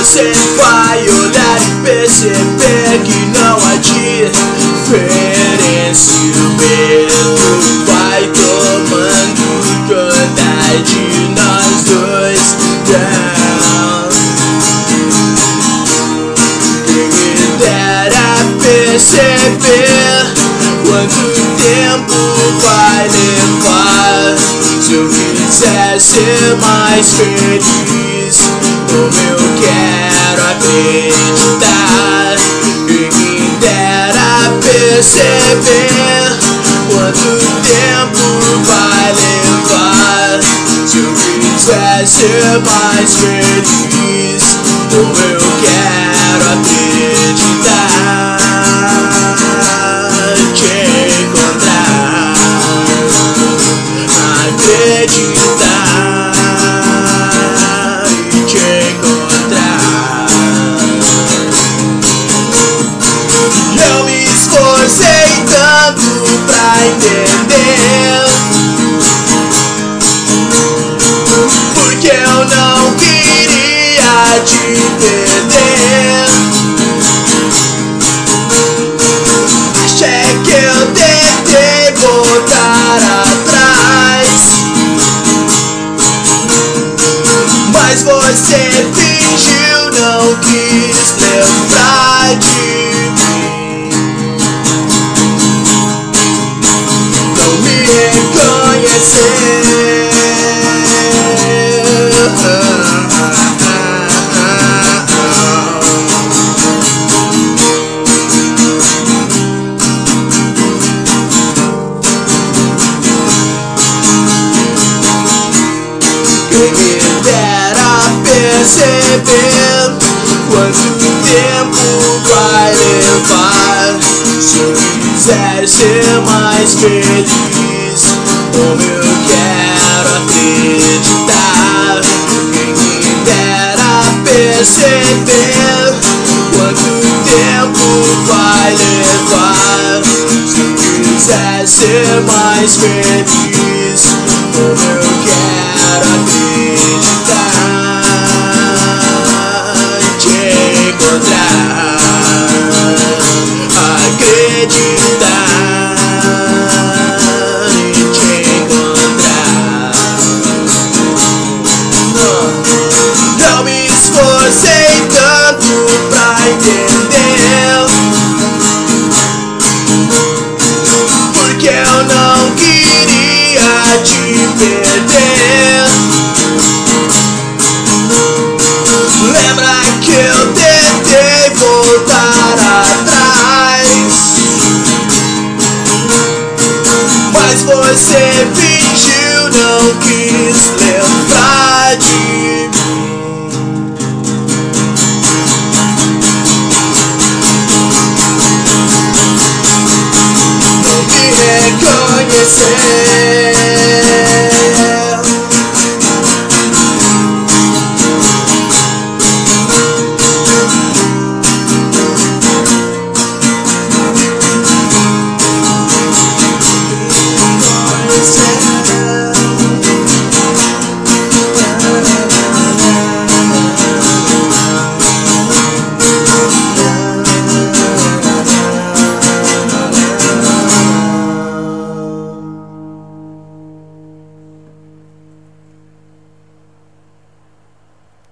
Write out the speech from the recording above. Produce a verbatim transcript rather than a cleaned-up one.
você vai olhar e perceber que não há diferença. O medo vai tomando conta de nós dois. Não. Quem me dera perceber quanto tempo vai levar. Se eu quiser ser mais feliz, como eu quero acreditar. Quem me dera perceber quanto tempo vai levar. Se eu quiser ser mais feliz, como eu quero acreditar. Te encontrar, acreditar e te encontrar. Eu me esforcei tanto pra entender, porque eu não queria te perder. Achei que eu tentei voltar atrás, mas você fingiu, não quis lembrar de mim. Não me reconhecer. Quem me dera perceber quanto tempo vai levar. Se eu quiser ser mais feliz, como eu quero acreditar. Quem me dera perceber quanto tempo vai levar. Se eu quiser ser mais feliz, como eu quero acreditar. Te encontrar, acreditar e te encontrar. Não, não me esforcei tanto pra entender, porque eu não queria te perder. Lembra que eu tentei voltar atrás, mas você fingiu, não quis